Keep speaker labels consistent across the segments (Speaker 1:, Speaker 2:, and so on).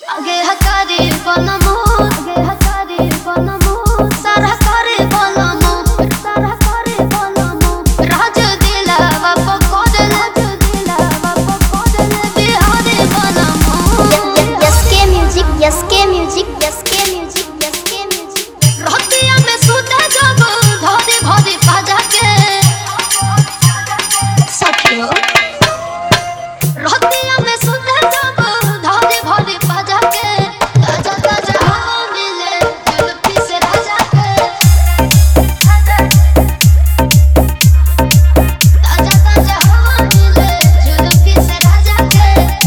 Speaker 1: आगे हकारी बनमु आगे हकारी बनमु सारा करे बनमु सारा करे बनमु राज दिला बाप कोदल बिहारी बनमु
Speaker 2: S K music S K music S K music S K music
Speaker 1: रहतिया में सुते जब धोदी भोदी पाजा के सखियो रहतिया में सुते जब धोदी भोदी पाजा के ताजा ताजा हवा मिले जुल्फी से राजा के ताजा ताजा हवा मिले जुल्फी से राजा के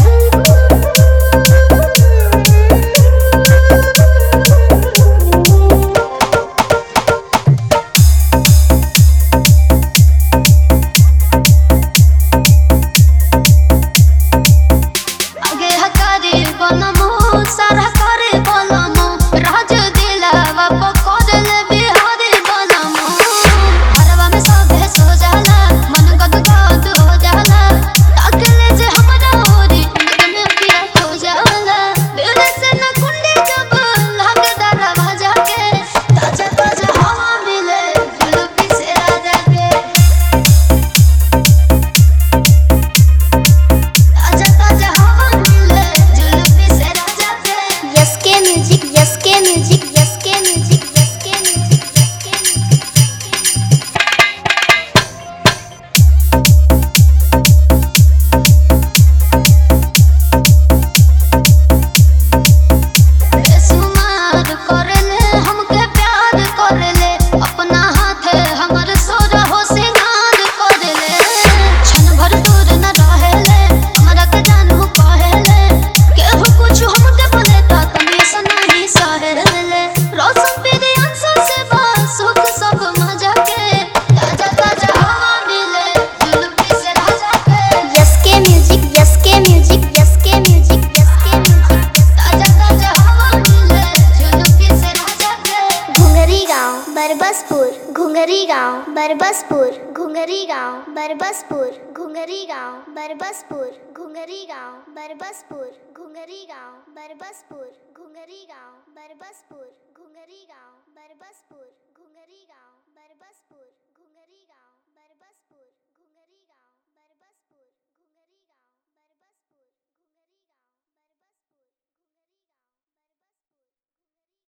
Speaker 1: आगे हकारी बनमु सारा करे बनमु राज दिला बाप कोदल बिहारी बनमु हरवा में सभे सो जाला मन गद गद हो जाला ताकले जे हमरा होरी दिल में पिया हो जाला दिल से न कुंडी जब लागे दरवाजा के ताजा ताजा हवा मिले जुल्फी से राजा के ताजा ताजा हवा मिले जुल्फी से राजा के
Speaker 2: S K music S K music S K music S K music S K music
Speaker 1: बेसुमार करेले हमके प्यार करेले अपना हाथे हमर सोर हो सिंगार करेले क्षण भर दूर न रहेले हमरा के जानू कहेले केहू कुछ हमके बोले त तनी से नहीं सहेले रोशन पीरी अंसर से बस सुख सब मजा के ताजा ताजा हवा मिले जुल्फी से राजा के
Speaker 2: S K music S K music S K music S K music
Speaker 1: ताजा ताजा हवा मिले जुल्फी से राजा के
Speaker 2: घुंगरी गांव बरबसपुर घुंगरी गांव बरबसपुर घुंगरी गांव बरबसपुर घुंगरी गांव बरबसपुर घुंगरी गांव बरबसपुर घुंगरी गांव बरबसपुर घुंगरी गांव बरबसपुर घुंगरी गांव बरबसपुर